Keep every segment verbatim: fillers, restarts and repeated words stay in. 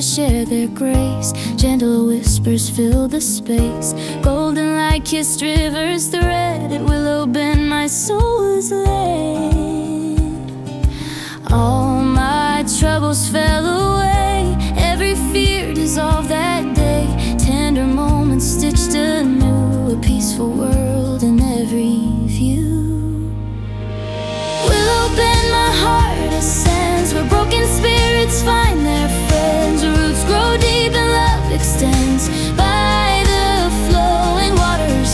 share their grace. Gentle whispers fill the space. Golden light kissed rivers thread. At Willow Bend my soul was led. All my troubles fell away. Every fear dissolved that day. Tender moments stitched anew. A peaceful world in every view. Willow Bend my heart ascends, where broken spirits find their friends. Roots grow deep and love extends. By the flowing waters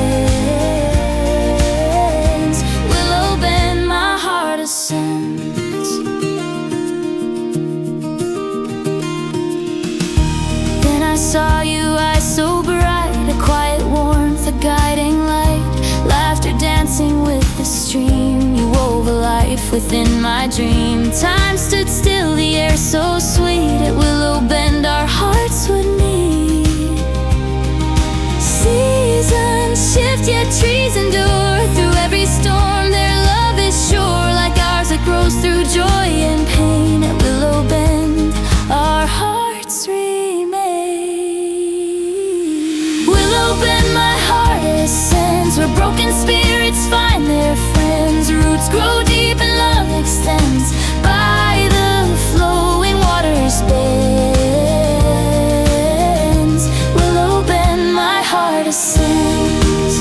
bends. Willow Bend my heart ascends. Then I saw you, eyes so bright, a quiet warmth, a guiding light. Laughter dancing with the stream. You wove a life within my dream. Time stood still, the air so sweet. At Willow Bend our hearts would meet. Seasons shift yet trees endure. Through every storm their love is sure. Like ours it grows through joy and pain. At Willow Bend our hearts remain. Willow Bend my heart ascends, where broken spirits find their friends. Roots grow deep and love extends. By the flowing waters bends. Willow Bend my heart ascends.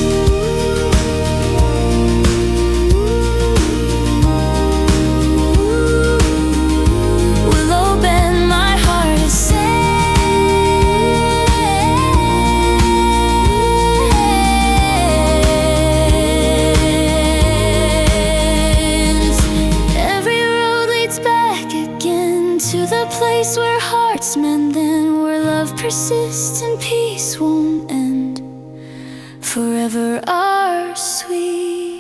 Willow Bend my heart ascends. Every road leads back again to the place where hearts mend, then where love persists and peace won't end. Forever our sweet